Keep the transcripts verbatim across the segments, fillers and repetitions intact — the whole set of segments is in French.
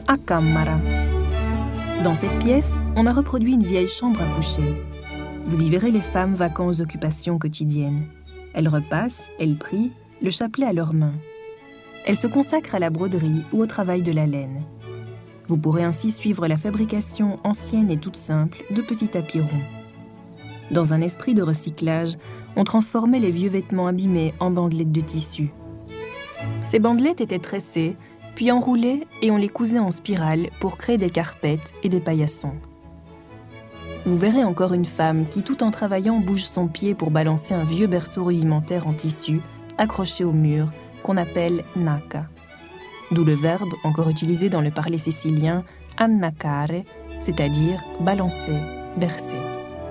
A Camera. Dans cette pièce, on a reproduit une vieille chambre à coucher. Vous y verrez les femmes vaquant aux occupations quotidiennes. Elles repassent, elles prient, le chapelet à leurs mains. Elles se consacrent à la broderie ou au travail de la laine. Vous pourrez ainsi suivre la fabrication ancienne et toute simple de petits tapis ronds. Dans un esprit de recyclage, on transformait les vieux vêtements abîmés en bandelettes de tissu. Ces bandelettes étaient tressées, puis enroulées et on les cousait en spirale pour créer des carpettes et des paillassons. Vous verrez encore une femme qui, tout en travaillant, bouge son pied pour balancer un vieux berceau rudimentaire en tissu accroché au mur qu'on appelle naka. D'où le verbe, encore utilisé dans le parler sicilien, annacare, c'est-à-dire balancer, bercer.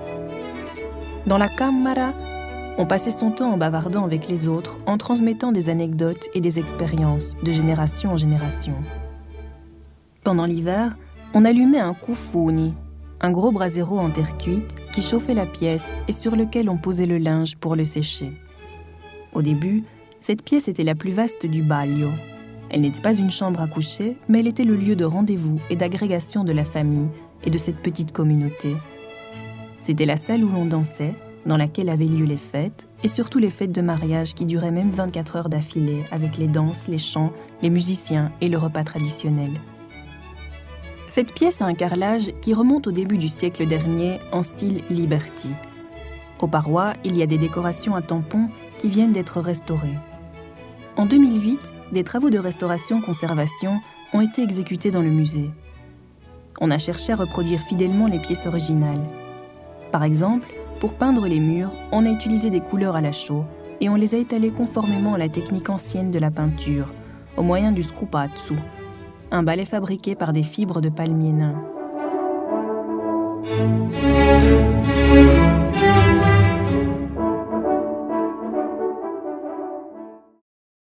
Dans la camera, on passait son temps en bavardant avec les autres, en transmettant des anecdotes et des expériences de génération en génération. Pendant l'hiver, on allumait un kufuni, un gros brasero en terre cuite qui chauffait la pièce et sur lequel on posait le linge pour le sécher. Au début, cette pièce était la plus vaste du Baglio. Elle n'était pas une chambre à coucher, mais elle était le lieu de rendez-vous et d'agrégation de la famille et de cette petite communauté. C'était la salle où l'on dansait, dans laquelle avaient lieu les fêtes, et surtout les fêtes de mariage qui duraient même vingt-quatre heures d'affilée, avec les danses, les chants, les musiciens et le repas traditionnel. Cette pièce a un carrelage qui remonte au début du siècle dernier en style Liberty. Aux parois, il y a des décorations à tampons qui viennent d'être restaurées. En deux mille huit, des travaux de restauration-conservation ont été exécutés dans le musée. On a cherché à reproduire fidèlement les pièces originales. Par exemple, pour peindre les murs, on a utilisé des couleurs à la chaux et on les a étalées conformément à la technique ancienne de la peinture, au moyen du scupazzu, un balai fabriqué par des fibres de palmier nain.